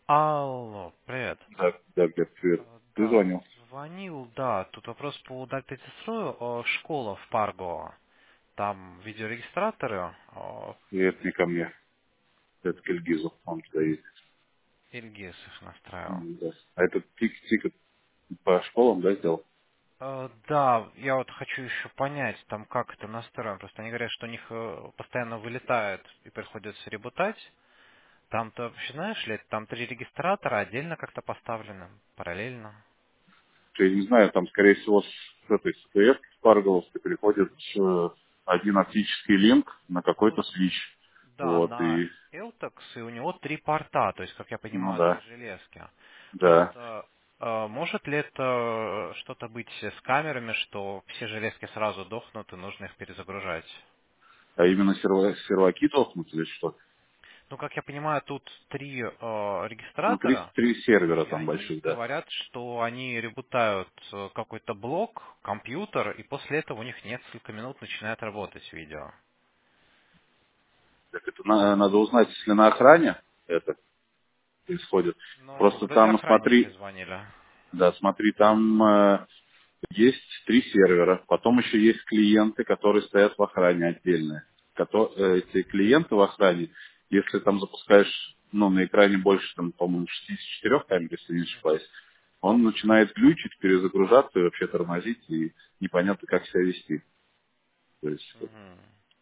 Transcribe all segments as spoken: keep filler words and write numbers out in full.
Алло, привет. Да, да, Глеб, привет. Э, Ты Да, звонил? звонил, да. Тут вопрос по удальпетицию. Э, Школа в Парго. Там видеорегистраторы. э, И это не ко мне, это к Ильгизу, он туда ездит. Ильгиз их настраивал. М, Да. А это тик тикет по школам, да, сделал? Э, Да, я вот хочу еще понять, там как это настроено. Просто они говорят, что у них э, постоянно вылетает и приходится ребутать. Там-то, вообще знаешь ли, там три регистратора отдельно как-то поставлены, параллельно. Я не знаю, там, скорее всего, с этой с ТФ, с Парголовской, приходит э, один оптический линк на какой-то Ну, свич. да, Вот, на и, Eltex, и у него три порта, то есть, как я ну понимаю, три да, железки. да. Просто э, может ли это что-то быть с камерами, что все железки сразу дохнут и нужно их перезагружать? А именно серва- серваки толкнут или что? Ну, как я понимаю, тут три э, Ну, три, регистратора, три сервера и там они больших, да. говорят, что они ребутают э, какой-то блок, компьютер, и после этого у них несколько минут начинает работать видео. Так это на- надо узнать, если на охране это происходит. Ну, Просто вроде там, охранники смотри, звонили. да, смотри, там э, есть три сервера, потом еще есть клиенты, которые стоят в охране отдельно. Кото- э, Эти клиенты в охране, если там запускаешь, ну, на экране больше, там, по-моему, шестьдесят четыре камер, если не ошибаюсь, он начинает глючить, перезагружаться и вообще тормозить, и непонятно, как себя вести. То есть, вот, Мгм.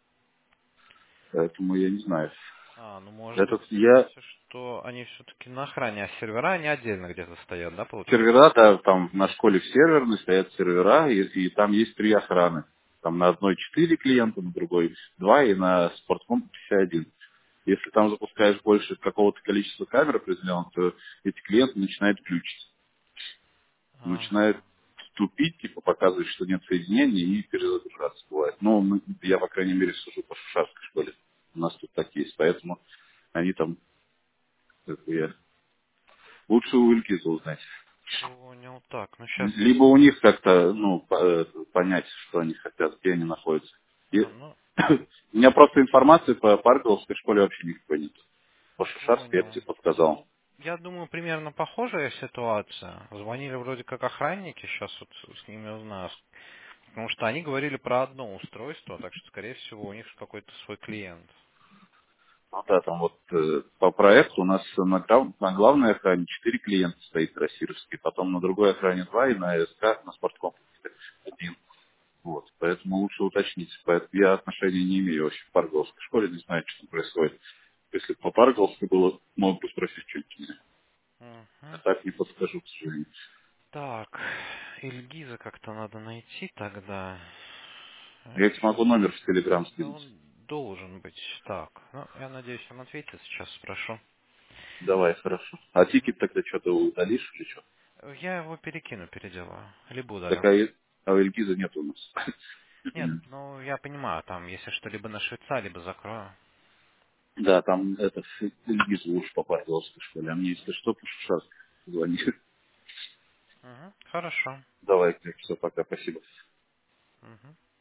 поэтому я не знаю. А, ну может быть Этот я ситуация, что они все-таки на охране, а сервера они отдельно где-то стоят, да, получается? сервера, да, там на школе в серверной стоят сервера, и, и там есть три охраны. Там на одной четыре клиента, на другой два, и на спортком пятьдесят один. Если там запускаешь больше какого-то количества камер определенных, то эти клиенты начинают ключить. Начинают Ага. тупить, типа показывать, что нет соединения, и перезагружаться бывает. Ну, мы- я, по крайней мере, сужу по шушарской школе. У нас тут так есть, поэтому они там, как бы я, лучше у Илькиза узнать. Понял. Так, ну сейчас я... Либо у них как-то, ну, по- э, понять, что они хотят, где они находятся. И- А, ну, У меня просто информации по Парковской школе вообще никакой нет. По Шушарской я бы понял. тебе подсказал. Ну, я думаю, примерно похожая ситуация. Звонили вроде как охранники, сейчас вот с ними узнаю. Потому что они говорили про одно устройство, так что, скорее всего, у них какой-то свой клиент. Ну да, там вот э, по проекту у нас на, глав- на главной охране четыре клиента стоит трассировский, потом на другой охране два и на СК, на спорткомплексе один. Вот, поэтому лучше уточнить. Поэтому я отношения не имею вообще к Парголовской школе, не знаю, что там происходит. Если бы по Парголовской было, мог бы спросить что-нибудь у меня. А Мгм. так не подскажу, к сожалению. Так, Ильгиза как-то надо найти тогда. Я тебе Сейчас. могу номер в Телеграм Да скинуть. он должен быть. Так, ну, я надеюсь, он ответит. Сейчас спрошу. Давай, хорошо. А Мгм. тикет тогда что-то удалишь или что? Я его перекину, переделаю. Либо удалю. Такая, а у Эльгиза нет у нас. Нет, ну, я понимаю, там, если что, либо на швейца, либо закрою. Да, там это Эльгиза лучше по Парголовской школе. А мне, если что, по Шушарской звони. Мгм. Хорошо. Давай, все, пока, спасибо. Мгм.